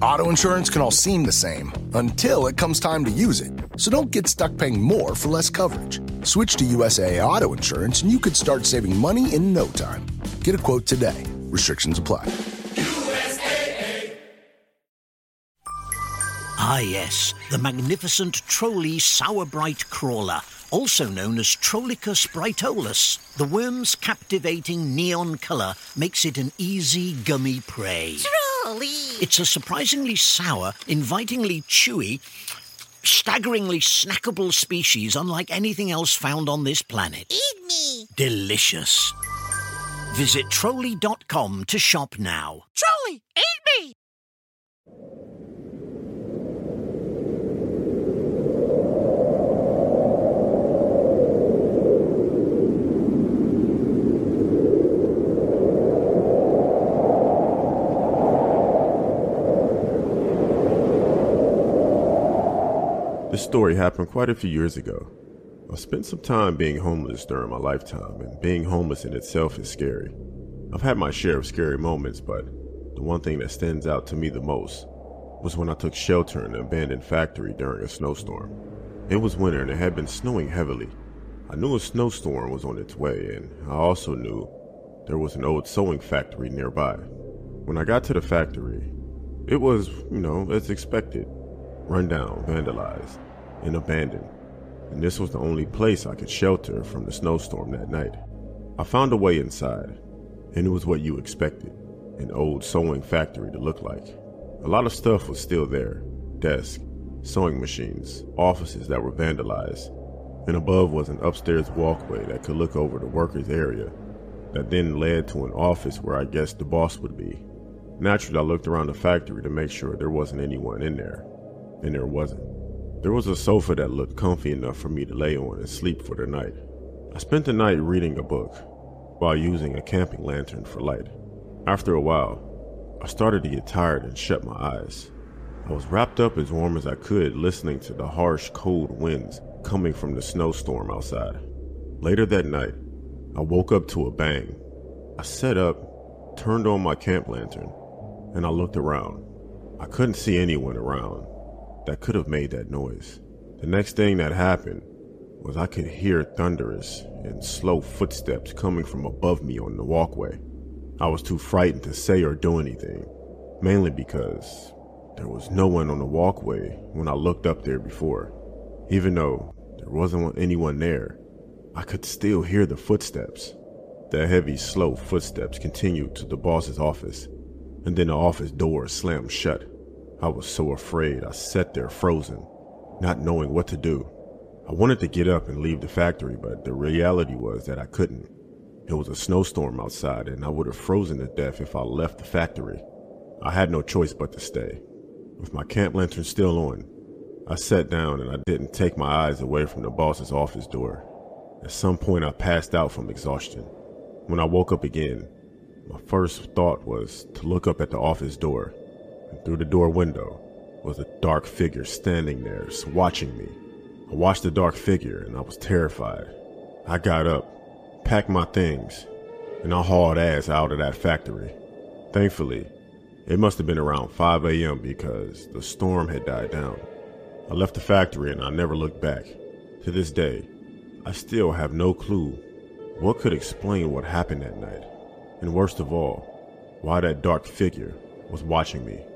Auto insurance can all seem the same until it comes time to use it. So don't get stuck paying more for less coverage. Switch to USAA Auto Insurance and you could start saving money in no time. Get a quote today. Restrictions apply. Ah yes, the magnificent Trolley Sourbright Crawler, also known as Trollicus brightolus. The worm's captivating neon colour makes it an easy gummy prey. Trolley! It's a surprisingly sour, invitingly chewy, staggeringly snackable species unlike anything else found on this planet. Eat me! Delicious. Visit Trolley.com to shop now. Trolley, eat me! This story happened quite a few years ago. I spent some time being homeless during my lifetime, and being homeless in itself is scary. I've had my share of scary moments, but the one thing that stands out to me the most was when I took shelter in an abandoned factory during a snowstorm. It was winter and it had been snowing heavily. I knew a snowstorm was on its way, and I also knew there was an old sewing factory nearby. When I got to the factory, it was, as expected, run down, vandalized, and abandoned, and this was the only place I could shelter from the snowstorm that night. I found a way inside, and it was what you expected an old sewing factory to look like. A lot of stuff was still there: desks, sewing machines, offices that were vandalized, and above was an upstairs walkway that could look over the workers' area that then led to an office where I guess the boss would be. Naturally, I looked around the factory to make sure there wasn't anyone in there, and there wasn't. There was a sofa that looked comfy enough for me to lay on and sleep for the night. I spent the night reading a book while using a camping lantern for light. After a while, I started to get tired and shut my eyes. I was wrapped up as warm as I could, listening to the harsh, cold winds coming from the snowstorm outside. Later that night, I woke up to a bang. I sat up, turned on my camp lantern, and I looked around. I couldn't see anyone around that could have made that noise. The next thing that happened was I could hear thunderous and slow footsteps coming from above me on the walkway. I was too frightened to say or do anything, mainly because there was no one on the walkway when I looked up there before. Even though there wasn't anyone there, I could still hear the footsteps. The heavy, slow footsteps continued to the boss's office, and then the office door slammed shut. I was so afraid I sat there frozen, not knowing what to do. I wanted to get up and leave the factory, but the reality was that I couldn't. It was a snowstorm outside, and I would have frozen to death if I left the factory. I had no choice but to stay. With my camp lantern still on, I sat down and I didn't take my eyes away from the boss's office door. At some point I passed out from exhaustion. When I woke up again, my first thought was to look up at the office door. Through the door window was a dark figure standing there, watching me. I watched the dark figure and I was terrified. I got up, packed my things, and I hauled ass out of that factory. Thankfully, it must have been around 5 a.m. because the storm had died down. I left the factory and I never looked back. To this day, I still have no clue what could explain what happened that night, and worst of all, why that dark figure was watching me.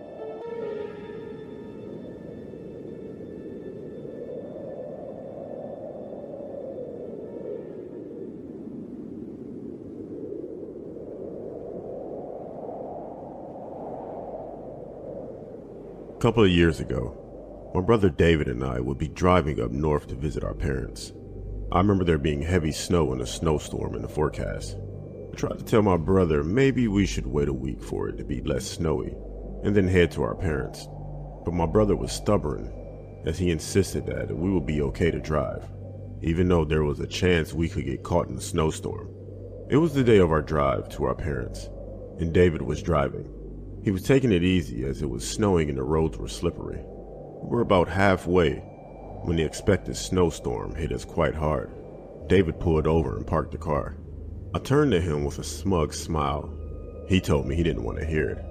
A couple of years ago, my brother David and I would be driving up north to visit our parents. I remember there being heavy snow and a snowstorm in the forecast. I tried to tell my brother maybe we should wait a week for it to be less snowy and then head to our parents. But my brother was stubborn, as he insisted that we would be okay to drive, even though there was a chance we could get caught in a snowstorm. It was the day of our drive to our parents, and David was driving. He was taking it easy as it was snowing and the roads were slippery. We were about halfway when the expected snowstorm hit us quite hard. David pulled over and parked the car. I turned to him with a smug smile. He told me he didn't want to hear it.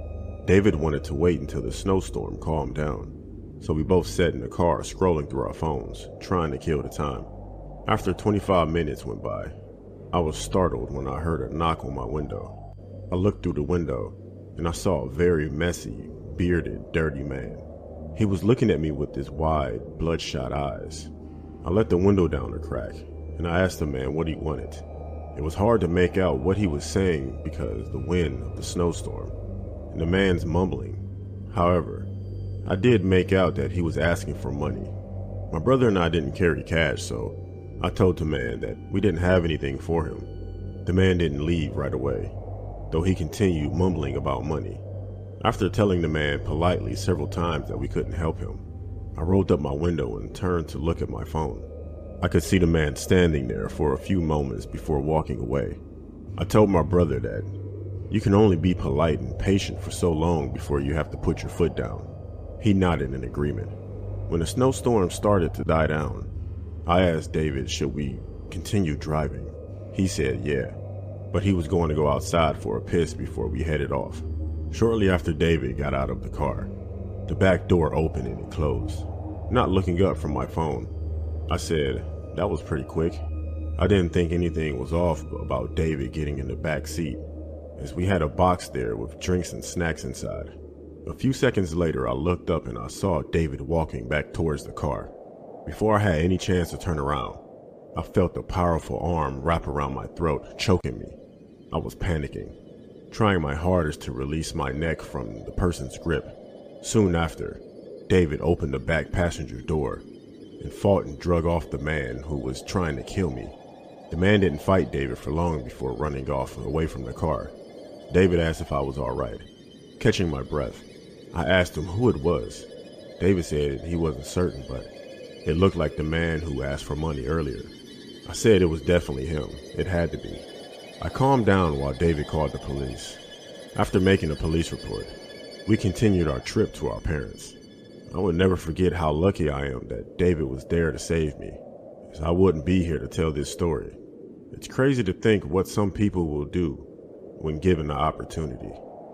David wanted to wait until the snowstorm calmed down, so we both sat in the car scrolling through our phones, trying to kill the time. After 25 minutes went by, I was startled when I heard a knock on my window. I looked through the window, and I saw a very messy, bearded, dirty man. He was looking at me with his wide, bloodshot eyes. I let the window down a crack, and I asked the man what he wanted. It was hard to make out what he was saying because the wind of the snowstorm and the man's mumbling. However, I did make out that he was asking for money. My brother and I didn't carry cash, so I told the man that we didn't have anything for him. The man didn't leave right away, though he continued mumbling about money. After telling the man politely several times that we couldn't help him, I rolled up my window and turned to look at my phone. I could see the man standing there for a few moments before walking away. I told my brother that you can only be polite and patient for so long before you have to put your foot down. He nodded in agreement. When the snowstorm started to die down, I asked David should we continue driving. He said yeah, but he was going to go outside for a piss before we headed off. Shortly after David got out of the car, the back door opened and it closed. Not looking up from my phone, I said, "That was pretty quick." I didn't think anything was off about David getting in the back seat, as we had a box there with drinks and snacks inside. A few seconds later, I looked up and I saw David walking back towards the car. Before I had any chance to turn around, I felt a powerful arm wrap around my throat, choking me. I was panicking, trying my hardest to release my neck from the person's grip. Soon after, David opened the back passenger door and fought and drug off the man who was trying to kill me. The man didn't fight David for long before running off away from the car. David asked if I was all right. Catching my breath, I asked him who it was. David said he wasn't certain, but it looked like the man who asked for money earlier. I said it was definitely him. It had to be. I calmed down while David called the police. After making a police report, we continued our trip to our parents. I would never forget how lucky I am that David was there to save me, as I wouldn't be here to tell this story. It's crazy to think what some people will do when given the opportunity.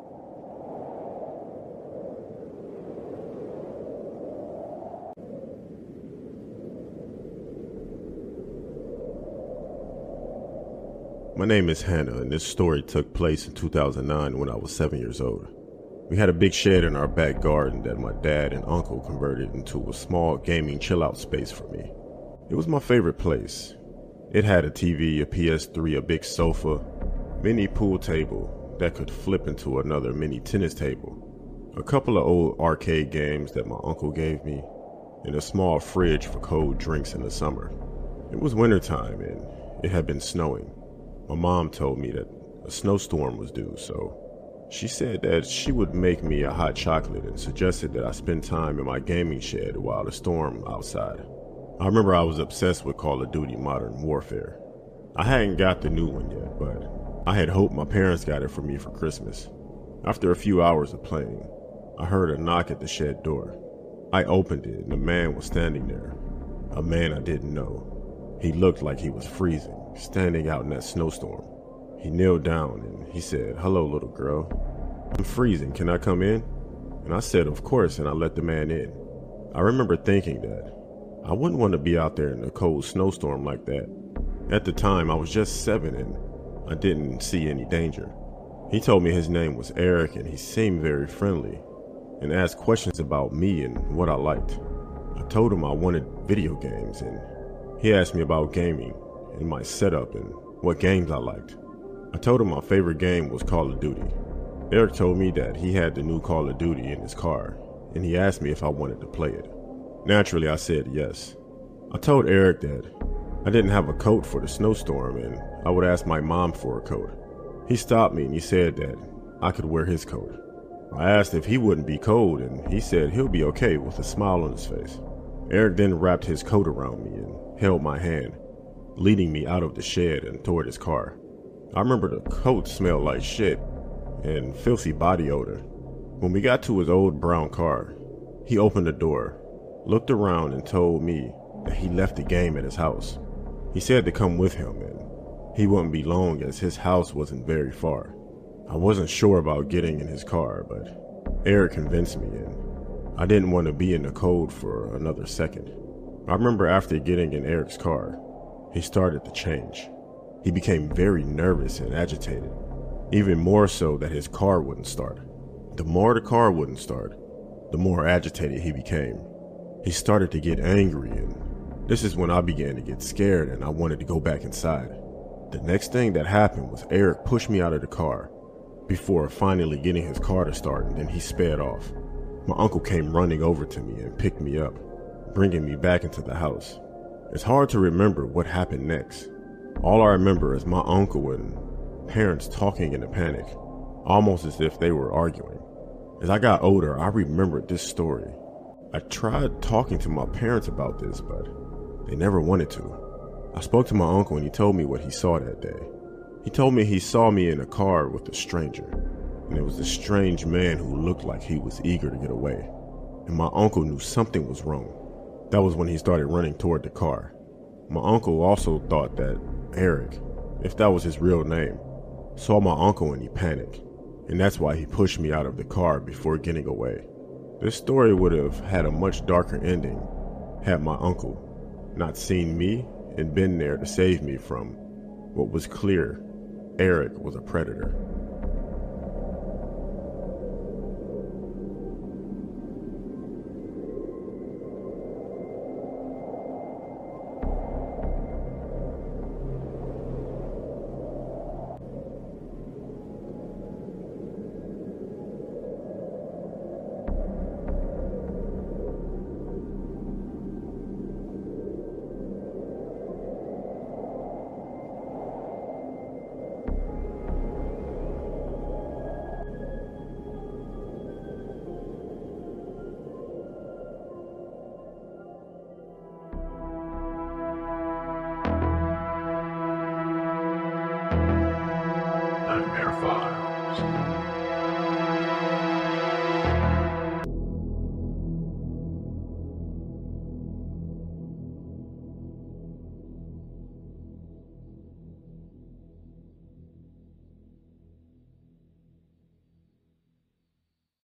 My name is Hannah, and this story took place in 2009 when I was 7 years old. We had a big shed in our back garden that my dad and uncle converted into a small gaming chill-out space for me. It was my favorite place. It had a TV, a PS3, a big sofa, mini pool table that could flip into another mini tennis table, a couple of old arcade games that my uncle gave me, and a small fridge for cold drinks in the summer. It was wintertime and it had been snowing. My mom told me that a snowstorm was due, so she said that she would make me a hot chocolate and suggested that I spend time in my gaming shed while the storm outside. I remember I was obsessed with Call of Duty Modern Warfare. I hadn't got the new one yet, but I had hoped my parents got it for me for Christmas. After a few hours of playing, I heard a knock at the shed door. I opened it and a man was standing there. A man I didn't know. He looked like he was freezing, standing out in that snowstorm. He kneeled down and he said, "Hello, little girl. I'm freezing. Can I come in?" And I said, "Of course," and I let the man in. I remember thinking that I wouldn't want to be out there in a cold snowstorm like that. At the time, I was just 7 and I didn't see any danger. He told me his name was Eric and he seemed very friendly and asked questions about me and what I liked. I told him I wanted video games and he asked me about gaming and my setup and what games I liked. I told him my favorite game was Call of Duty. Eric told me that he had the new Call of Duty in his car, and he asked me if I wanted to play it. Naturally, I said yes. I told Eric that I didn't have a coat for the snowstorm, and I would ask my mom for a coat. He stopped me and he said that I could wear his coat. I asked if he wouldn't be cold, and he said he'll be okay with a smile on his face. Eric then wrapped his coat around me and held my hand, leading me out of the shed and toward his car. I remember the coat smelled like shit and filthy body odor. When we got to his old brown car, he opened the door, looked around and told me that he left the game at his house. He said to come with him and he wouldn't be long as his house wasn't very far. I wasn't sure about getting in his car, but Eric convinced me, and I didn't want to be in the cold for another second. I remember after getting in Eric's car, he started to change. He became very nervous and agitated, even more so that his car wouldn't start. The more the car wouldn't start, the more agitated he became. He started to get angry, and this is when I began to get scared and I wanted to go back inside. The next thing that happened was Eric pushed me out of the car before finally getting his car to start, and then he sped off. My uncle came running over to me and picked me up, bringing me back into the house. It's hard to remember what happened next. All I remember is my uncle and parents talking in a panic, almost as if they were arguing. As I got older, I remembered this story. I tried talking to my parents about this, but they never wanted to. I spoke to my uncle and he told me what he saw that day. He told me he saw me in a car with a stranger, and it was a strange man who looked like he was eager to get away. And my uncle knew something was wrong. That was when he started running toward the car. My uncle also thought that Eric, if that was his real name, saw my uncle and he panicked, and that's why he pushed me out of the car before getting away. This story would have had a much darker ending had my uncle not seen me and been there to save me from what was clear. Eric was a predator.